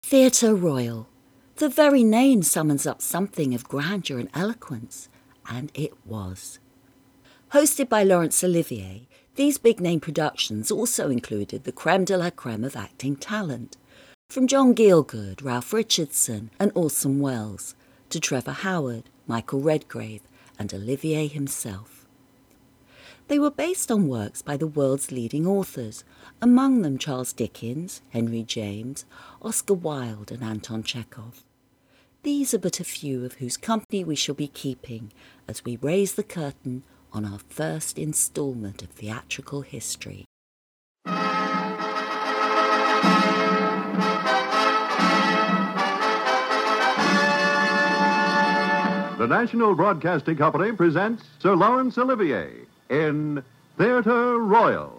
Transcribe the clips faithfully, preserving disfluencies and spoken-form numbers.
Theatre Royal. The very name summons up something of grandeur and eloquence, and it was. Hosted by Laurence Olivier, these big-name productions also included the creme de la creme of acting talent, from John Gielgud, Ralph Richardson and Orson Welles, to Trevor Howard, Michael Redgrave and Olivier himself. They were based on works by the world's leading authors, among them Charles Dickens, Henry James, Oscar Wilde and Anton Chekhov. These are but a few of whose company we shall be keeping as we raise the curtain on our first instalment of theatrical history. The National Broadcasting Company presents Sir Laurence Olivier in Theatre Royal.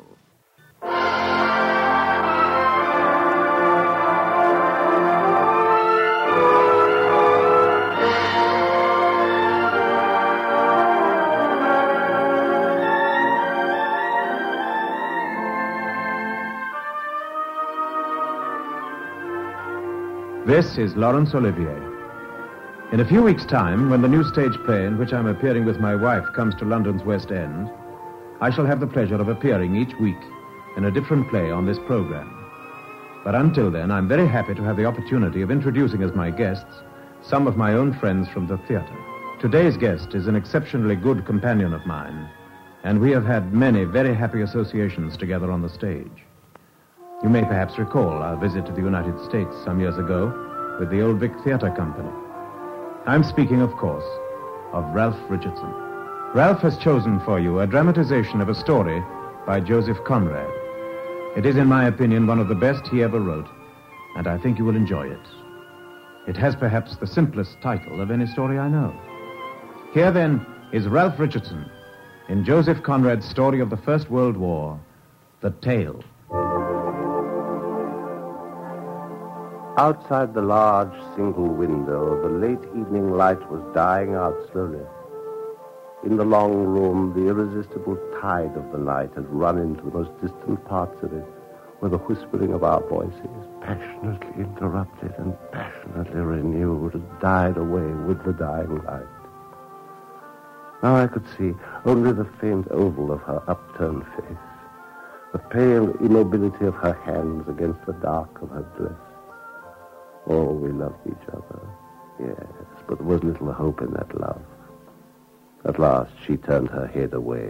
This is Laurence Olivier. In a few weeks' time, when the new stage play in which I'm appearing with my wife comes to London's West End, I shall have the pleasure of appearing each week in a different play on this program. But until then, I'm very happy to have the opportunity of introducing as my guests some of my own friends from the theatre. Today's guest is an exceptionally good companion of mine, and we have had many very happy associations together on the stage. You may perhaps recall our visit to the United States some years ago with the Old Vic Theatre Company. I'm speaking, of course, of Ralph Richardson. Ralph has chosen for you a dramatization of a story by Joseph Conrad. It is, in my opinion, one of the best he ever wrote, and I think you will enjoy it. It has perhaps the simplest title of any story I know. Here, then, is Ralph Richardson in Joseph Conrad's story of the First World War, The Tale. Outside the large single window, the late evening light was dying out slowly. In the long room, the irresistible tide of the night had run into the most distant parts of it, where the whispering of our voices, passionately interrupted and passionately renewed, had died away with the dying light. Now I could see only the faint oval of her upturned face, the pale immobility of her hands against the dark of her dress. Oh, we loved each other, yes, but there was little hope in that love. At last, she turned her head away.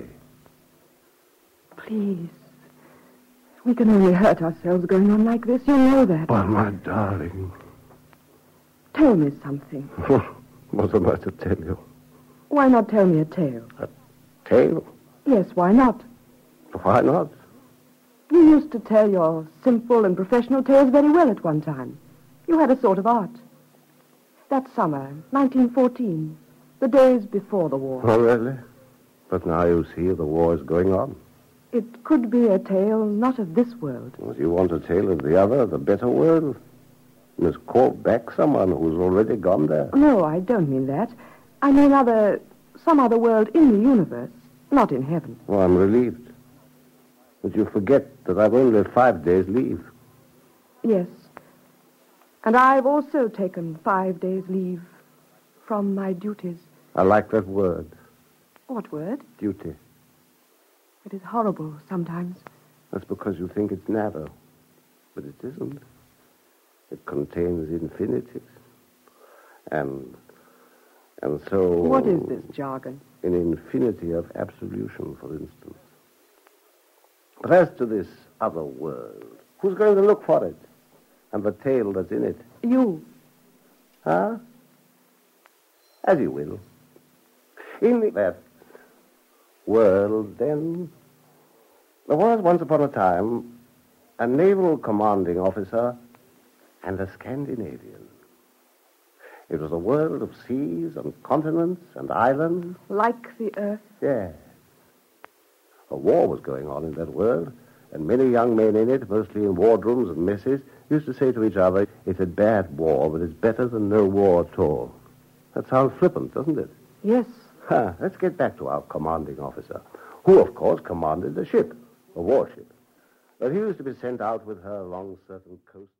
Please. We can only hurt ourselves going on like this. You know that. But, my darling... Tell me something. What am I to tell you? Why not tell me a tale? A tale? Yes, why not? Why not? You used to tell your simple and professional tales very well at one time. You had a sort of art. That summer, nineteen fourteen, the days before the war. Oh, really? But now you see the war is going on. It could be a tale not of this world. Well, you want a tale of the other, the better world? You must call back someone who's already gone there. No, I don't mean that. I mean other, some other world in the universe, not in heaven. Oh, I'm relieved. But you forget that I've only five days leave. Yes. And I've also taken five days' leave from my duties. I like that word. What word? Duty. It is horrible sometimes. That's because you think it's narrow. But it isn't. It contains infinities. And, and so... What is this jargon? An infinity of absolution, for instance. But as to this other world, who's going to look for it? And the tale that's in it. You. Huh? As you will. In that world, then, there was once upon a time a naval commanding officer and a Scandinavian. It was a world of seas and continents and islands. Like the earth? Yes. A war was going on in that world, and many young men in it, mostly in wardrooms and messes, used to say to each other, it's a bad war, but it's better than no war at all. That sounds flippant, doesn't it? Yes. Ha, let's get back to our commanding officer, who, of course, commanded a ship, a warship. But he used to be sent out with her along certain coasts.